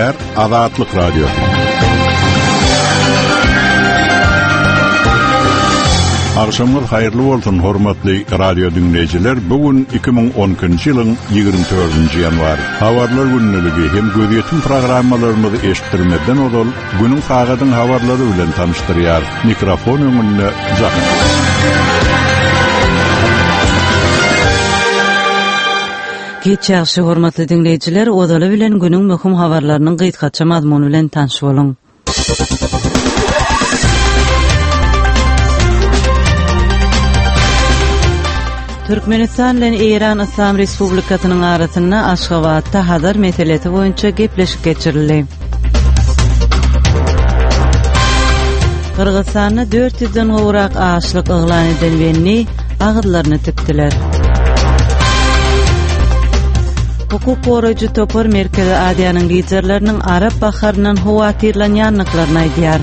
Dünler Azatlyk Radio. Akşamlar hayırlı bolsun hormatly radio dinleyijiler. Bugün 2010-njy ýylyň 24-nji ýanwary. Habarlar günneligi hem gözetim programmalarymyzy eşitdirmeden odal günüň sagatyň habarlary bilen tanışdyrýar. Mikrofon öňünde Zaky. Geçýärşi hormatly dinleyijiler, odaly bilen günüň möhüm habarlarynyň gyzgaça mazmuny bilen tanış boluň. Türkmenistan bilen Iran Islam Respublikasynyň arasynda Aşgabatda Hazar meselesi boýunça gepleşik geçirildi. Kırgızstanda 400-den gowrak açlyk eglan edilýänini agyzlaryny tikdiler. Hukuk goraýjy Topor Merkezi Adiýanyň liderleriniň Arap baharyndan howatyrlanýanlyklaryny aýdýar.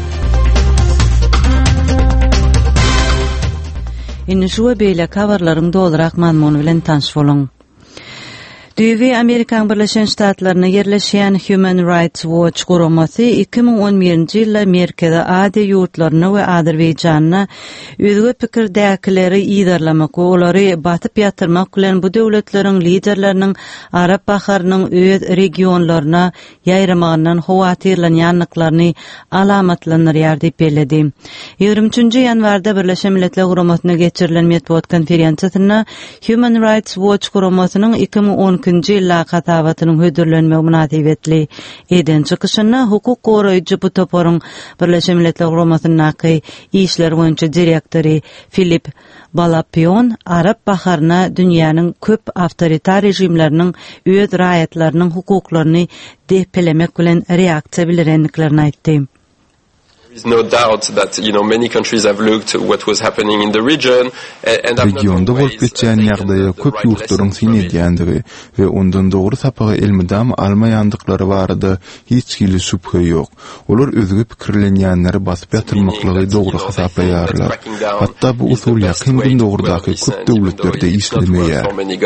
Indi şu beýle habarlaryň dolarak mazmuny bilen tanış boluň. Düýbi Amerikan Birleşen Ştatlaryna yerleşýän Human Rights Watch guramasy 2011-nji ýylda Merkezi Adiýa ýurtlaryna we Azerbaýjanyna özgü pikirdäkileri ýydarlamak we olary batyp ýatyrmak bilen bu döwletleriň liderleriniň Arap baharynyň öz regionlaryna ýaýramagynyň howatyrlanýanlyklaryny alamatlandyrýar diýip bellädi. 23-nji ýanwarda Birleşen Milletler Guramasyna geçirilen medeniýet konferensiýasynda Human Rights Watch guramasynyň 2010-njy ýyla gatawatynyň hödürlenmegi münasibetli eden çykyşyna hukuk goraýjy bu toporyň Birleşen Milletler Guramasynyň işler boýunça direktori Filip Balapion Arap baharyna dünýäniň köp awtoritar rejimleriniň öz raýatlarynyň hukuklaryny depelemek bilen reaksiýa bilerenliklerini aýtdy. There is no doubt that many countries have looked at what was happening in the region and regionda bolup geçýän ýagdaýa köp ýurtlaryň sinedýändigi we ondan dogry sapagy elmidam almaýandyklary barada hiç kili şüphe ýok. Olar özgü pikirlenýänleri basyp ýatyrmaklygy dogry hasaplaýarlar. Hatda bu usul ýakyn dogrudaky köp döwletlerde işlemeýär.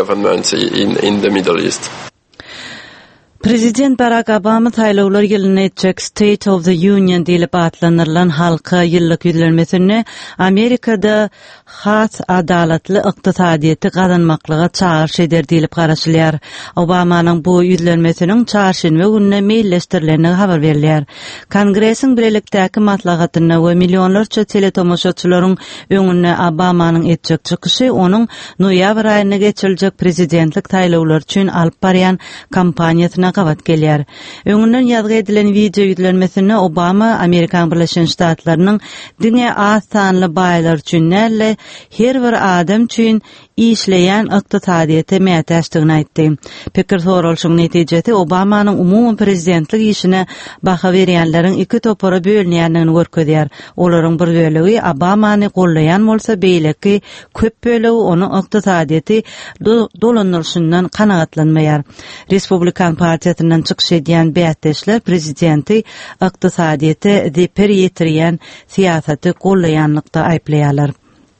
Prezident Barack Obama taýlawlar ýylyny etjek State of the Union diýilip atlanyrlan halka ýyllyk ýüzlenmesini Amerikada has adalatly ykdysadyýety gazanmaklyga çağırış eder diýilip garaşylýar. Obamanyň bu ýüzlenmesiniň çarşynba gününe meýilleşdirilenigi habar berilýär. Kongresiň bilelikdäki maslahatyna we millionlarça teletomoşaçylaryň öňüne Obamanyň etjek çykyşy onuň noýabr aýyna geçiriljek prezidentlik taýlawlary üçin alyp barýan kampaniýasyna gabat gelýär. Öňünden ýazgy edilen video ýüzlenmesinde Obama Amerikan Birleşen Ştatlarynyň diňe az sanly baýlar üçin näle her bir adam üçin işleýän ykdysadyýety mätäşdigini aýtdy. Pikir sorulşynyň netijesi Obamanyň umumy prezidentlik işine baha berýänleriň iki topara bölünýändigini görkezýär. Olaryň bir bölegi Obamany gollaýan bolsa, beýleki köp bölegi onuň ykdysadyýety dolanýarşyndan kanagatlanmaýar. Respublikan partiýasynyň çykyş edýän beýatdeşler prezidenti ykdysadyýety deper ýetirýän siýasaty gollaýanlykda aýplaýarlar.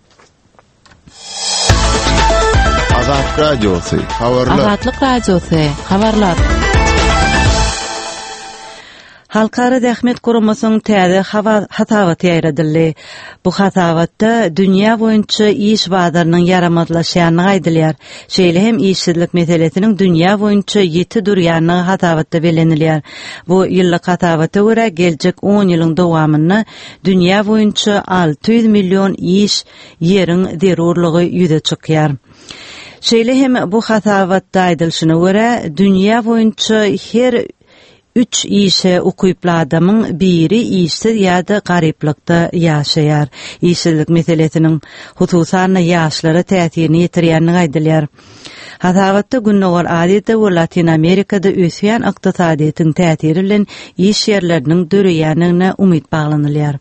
Azatlyk Radiosu, habarlar. Azatlyk Radiosu, habarlar. Halkara Dähmet Guramasynyň täze hatawaty ýaýradyldy. Bu hatawatda dünýä boýunça iş badarynyň yaramazlaşýanyny aýdylýar. Şeýle hem işsizlik meselesiniň dünýä boýunça ýeti durýanyny hatawatda belenilýär. Bu ýyllyk hatawata görä geljek 10 ýylyň dowamyny dünýä boýunça 600 million iş ýeriň zerurlygy ýüze çykýar. Şeýle hem bu hatawatda aýdylşyna görä dünýä boýunça her 3 işe okuyupla adamın biri işsiz ýa-da garyplykda ýaşaýar. İşsizlik meselesiniň hususan ýaşlara täsirini ýetirýänini aýdylýar. Hatawatda günnäwar adetde we Latin Amerikada ösýän ykdysadyýetyň täsiri bilen iş ýerleriniň döreýänine umyt baglanylýar.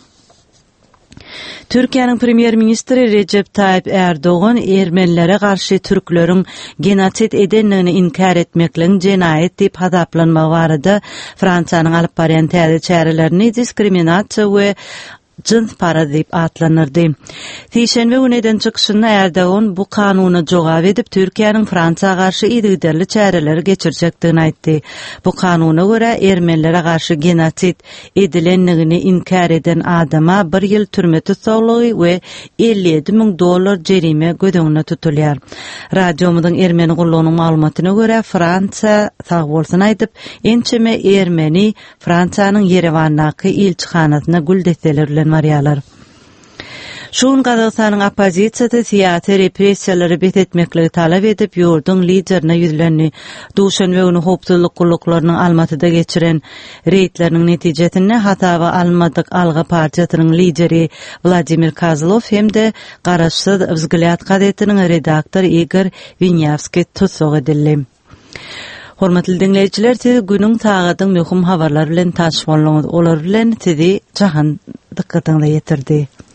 Türkiýanyň premier ministri Recep Tayyip Erdoğan Ermenilere garşy türkleriň genosit edenligini inkar etmekliň jenaýet diýip hasaplanmagy barada Fransiýanyň alyp barýan täze çärelerini diskriminasiýa we cins para diýip atlanyrdy. Tiýşenbe güneden çykşyny Erdogan bu kanuny jogap edip Türkiýanyň Fransaga garşy ýygdarly çäreleri geçirjekdigini aýtdy. Bu kanuna görä ermenilere garşy genosit edilenligini inkar eden adama 1 ýyl türme tutsalygy we $57.000 jerime gödegine tutulýar. Radiomyzyň Ermeni gullugynyň maglumatyna görä Fransa sag bolsun aýdyp, ençeme Ermeni Fransanyň Yerewanaky ilçihanasyna guldeseler bilen barýarlar. Şuň Gazagstanyň opozisiýasy siýasy repressiýalary betetmekligi talap edip ýurdun liderine ýüzlenni. Duşanbe güni howpsuzlyk gulluklarının Almatyda geçiren reýtleriniň netijesinde hatawa almadyk Alga partiýasynyň lideri Vladimir Kozlov hemde Garaşsyz Vzгляд gazetiniň redaktor Igor Vinyavski tutsak edildi. Hormatly dinleýijiler, siz günüň tagadyň möhüm habarlary bilen taşyp bolýaňyz. Olar bilen sizi jahan dikkatiňizde ýetirdi.